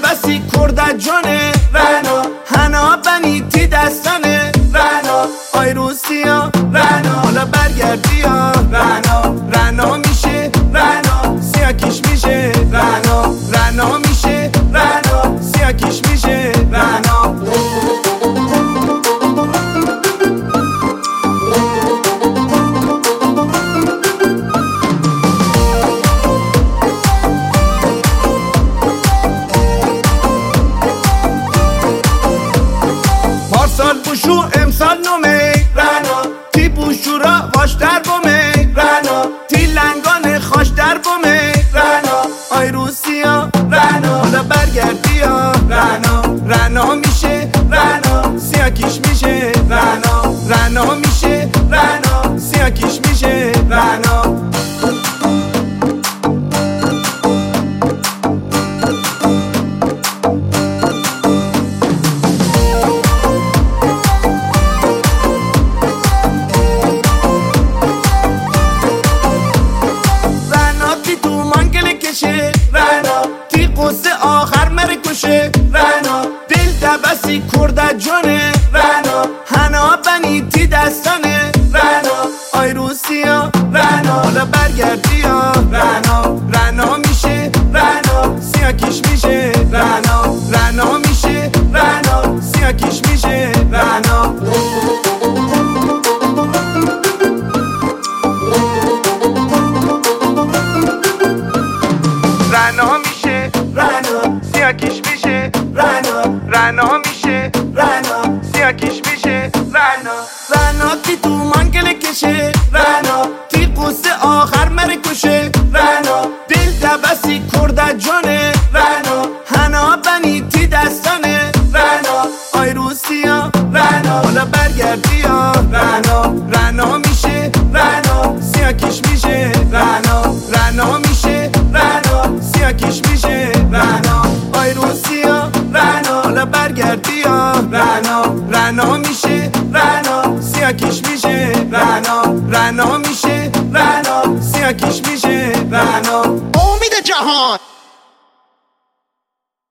بسی کرد جانه رنا هنا بنی تی دستانه رنا آی روسیا رنا حالا برگردی یا رنا رنا میشه رنا سیاکیش میشه رنا رنا میشه رنا سیاکیش میشه رنا سال بوشو امسال نومه رنا تی بوشو را واش در بومه رنا تی لنگان خاش در بومه رنا آی روسیا رنا حالا برگردی یا رنا رنا میشه رنا سیاکیش میشه رنا رنا میشه رنا سیاکیش میشه رنا رنا تی قصه آخر مره کشه رنا دل دبسی کرد جانه رنا هنا بنی تی دستانه رنا آی روسیا رنا حالا برگردی یا رنا رنا میشه رنا سیاکیش میشه رنا رنا میشه رنا سیاکیش میشه رنا رنا میشه رنا سیاکیش میشه رنا رنا میشه رنا سیاکیش میشه رنا رنا تی تو منگل کشه رنا تی قصه آخر مره کشه رنا دل دبسی کرد جانه رنا هنا بنی تی دستانه رنا آی روسیا رنا حالا برگردی یا رنا رنا میشه رنا سیاکیش میشه رنا رنا میشه رنا سیاکیش میشه رنا آی روسیا رنا حالا برگردی یا رنا رنا میشه رنا سیاکیش میشه رنا رنا میشه رنا سیاکیش میشه رنا امید جهان